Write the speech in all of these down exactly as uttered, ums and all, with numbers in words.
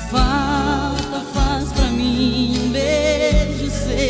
falta faz pra mim um beijo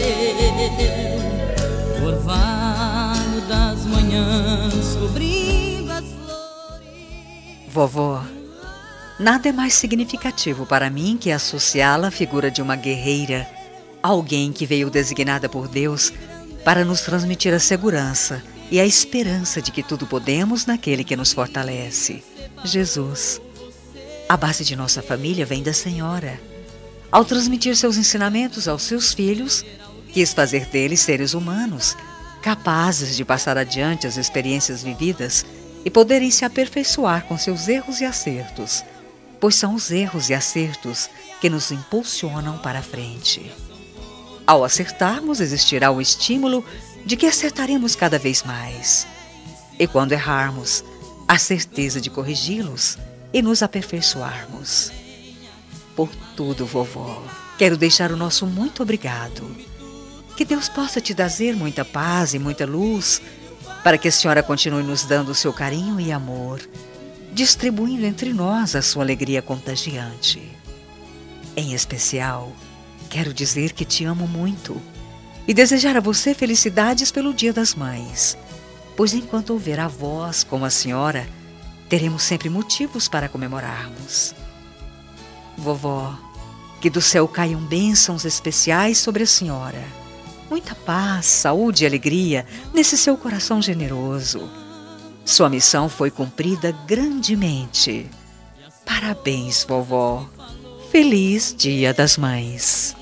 seu, orvalho das manhãs cobrindo as flores. Vovó, nada é mais significativo para mim que associá-la à figura de uma guerreira, alguém que veio designada por Deus para nos transmitir a segurança e a esperança de que tudo podemos naquele que nos fortalece, Jesus. A base de nossa família vem da Senhora. Ao transmitir seus ensinamentos aos seus filhos, quis fazer deles seres humanos, capazes de passar adiante as experiências vividas e poderem se aperfeiçoar com seus erros e acertos, pois são os erros e acertos que nos impulsionam para a frente. Ao acertarmos, existirá o estímulo de que acertaremos cada vez mais. E quando errarmos, a certeza de corrigi-los e nos aperfeiçoarmos. Por tudo, vovó, quero deixar o nosso muito obrigado. Que Deus possa te trazer muita paz e muita luz, para que a senhora continue nos dando o seu carinho e amor, distribuindo entre nós a sua alegria contagiante. Em especial, quero dizer que te amo muito e desejar a você felicidades pelo Dia das Mães, pois enquanto houver avós como a senhora, teremos sempre motivos para comemorarmos. Vovó, que do céu caiam bênçãos especiais sobre a senhora. Muita paz, saúde e alegria nesse seu coração generoso. Sua missão foi cumprida grandemente. Parabéns, vovó. Feliz Dia das Mães.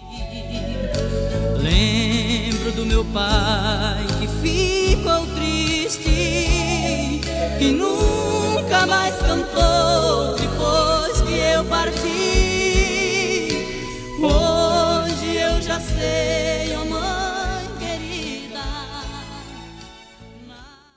Lembro do meu pai que ficou triste, que nunca mais cantou depois que eu parti.